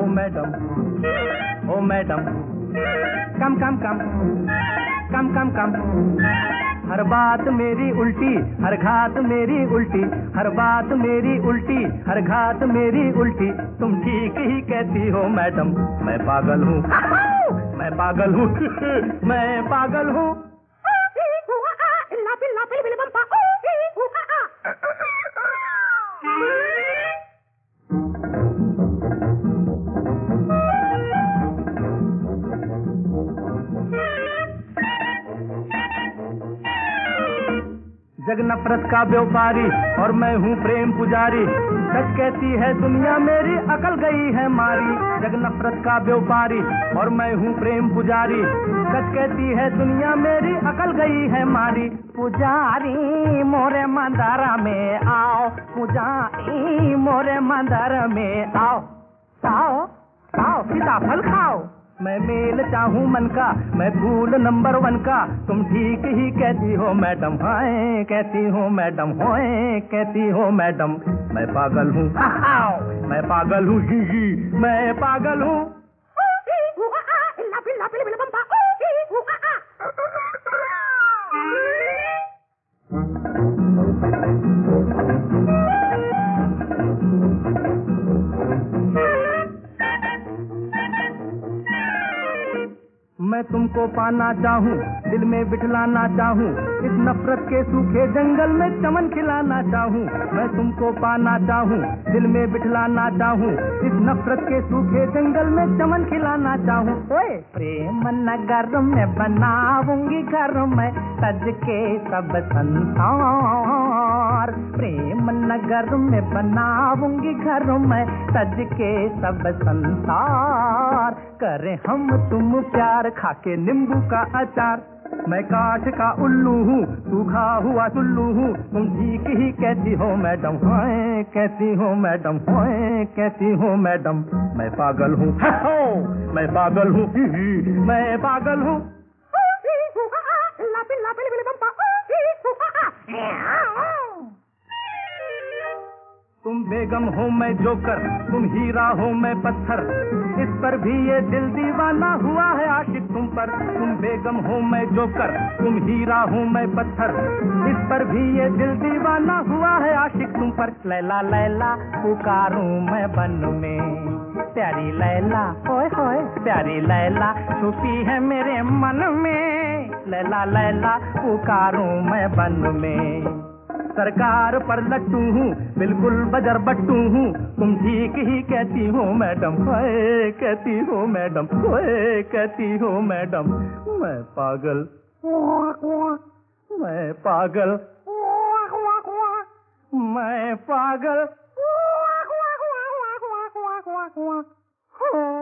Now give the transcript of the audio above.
Madam, ओ madam, कम कम कम कम कम कम। हर बात मेरी उल्टी, हर घात मेरी उल्टी, हर बात मेरी उल्टी, हर घात मेरी उल्टी। तुम ठीक ही कहती हो मैडम, मैं पागल हूँ, मैं पागल हूँ, मैं पागल हूँ। जग नफरत का व्यापारी और मैं हूँ प्रेम पुजारी। सच कहती है दुनिया मेरी अकल गई है मारी। जग नफरत का व्यापारी और मैं हूँ प्रेम पुजारी। सच कहती है दुनिया मेरी अकल गई है मारी। पुजारी मोरे मंदारा में आओ, पुजारी मोरे मंदारा में आओ, आओ आओ सीताफल खाओ। मैं मेल चाहूँ मन का, मैं फूल नंबर 1 का। तुम ठीक ही कहती हो मैडम, हाय कहती हो मैडम, हाय कहती हो मैडम। मैं पागल हूँ, मैं पागल हूँ, मैं पागल हूँ। मैं तुमको पाना चाहूँ, दिल में बिठलाना चाहूँ, इस नफरत के सूखे जंगल में चमन खिलाना चाहूँ। मैं तुमको पाना चाहूँ, दिल में बिठलाना चाहूँ, इस नफरत के सूखे जंगल में चमन खिलाना चाहूँ। ओए प्रेम नगर में बनाऊंगी घर में सज के सब संसार। प्रेम नगर में बनाऊंगी घर में सज के सब संसार। करें हम तुम प्यार खाके नींबू का अचार। मैं काठ का उल्लू हूँ, सूखा हुआ टुल्लू हूँ। तुम ठीक ही कहती हो मैडम, हाय कहती हो मैडम, हाय कहती हो मैडम। मैं पागल हूँ, मैं पागल हूँ, मैं पागल हूँ। तुम बेगम हो मैं जोकर, तुम हीरा हो मैं पत्थर। इस पर भी ये दिल दीवाना हुआ है आशिक तुम पर। तुम बेगम हो मैं जोकर, तुम हीरा हो मैं पत्थर। इस पर भी ये दिल दीवाना हुआ है आशिक तुम पर। लैला लैला पुकारूं मैं बन में, प्यारी लैला ओए होए प्यारी लैला छुपी है मेरे मन में। लैला लैला पुकारूं मैं बन में। सरकार पर लट्टू हूँ, बिल्कुल बजर बट्टू हूँ। तुम ठीक ही कहती हो मैडम, ओए कहती हो मैडम, ओए कहती हो मैडम। मैं पागल, मैं पागल, मैं पागल।